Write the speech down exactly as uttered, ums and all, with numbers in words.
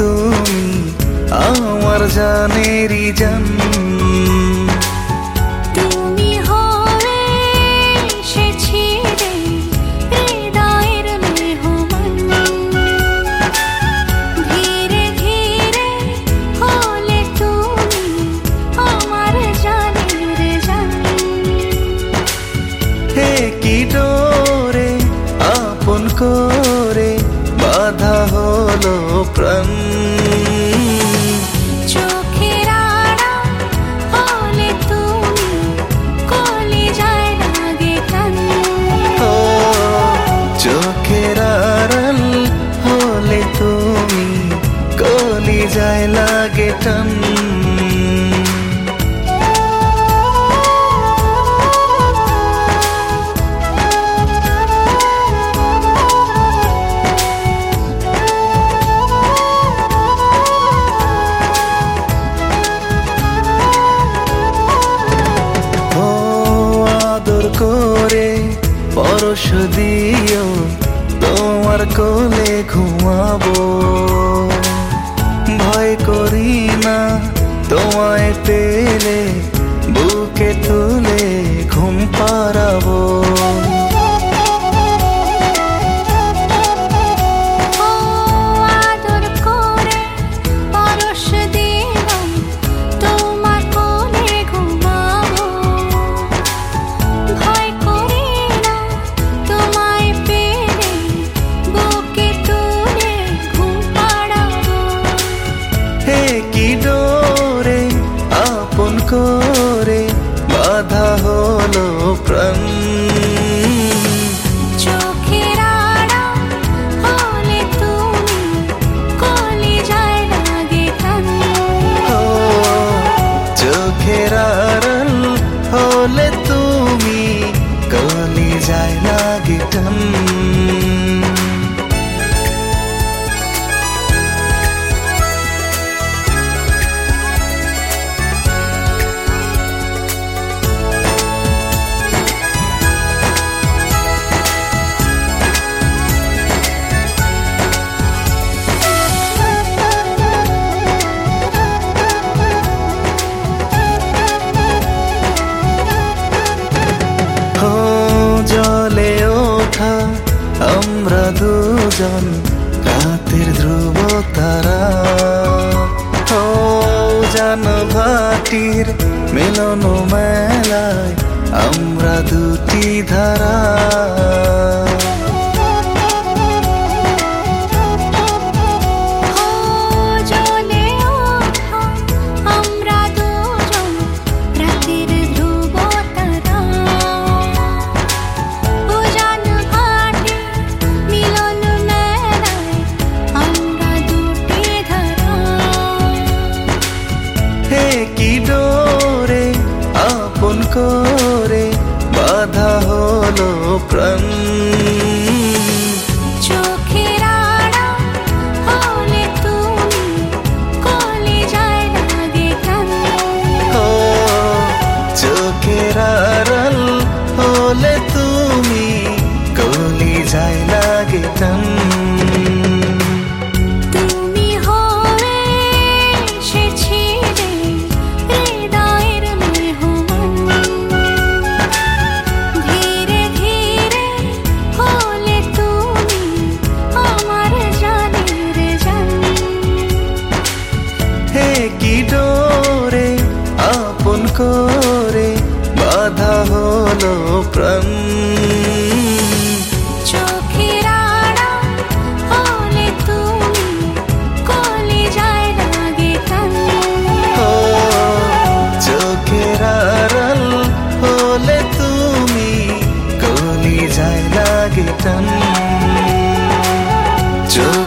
তুমি আমার জানেরই জান। তুমি হয়ে এসেছিলে হৃদয়ের মেহমান, ধীরে ধীরে হলে তুমি আমার জানের জান। হে কি ডোরে আপন করে বাধা হলো প্রাণ, চোখের আড়াল হলে তুমি কলিজায় লাগে টান। ও চোখের আড়াল হলে তুমি কলিজায় লাগে টান। করে পরশ দিও তোমার কোলে ঘুমাবো, ভয় করি না তোমায় পেলে বুকে তুলে ঘুম পাড়াবো। করে বাধা হলো প্রাণ, চোখের আড়াল হলে তুমি কলিজায় লাগে টান। ও চোখের আড়াল হলে তুমি কলিজায় লাগে টান। জলে ওঠা আমরা দুজন রাতের ধ্রুব তারা, ও জান ভাটির মিলন মেলায় আমরা দুটি ধারা। করে বাধা হলো প্রাণ, চোখের আড়াল হলে তুমি কলিজায় লাগে টান। ও চোখের আড়াল হলে তুমি কলিজায় লাগে টান। করে বাধা হলো প্রাণ, চোখের আড়াল হলে তুমি কলিজায় লাগে টান। ও চোখের আড়াল হলে তুমি কলিজায় লাগে টান।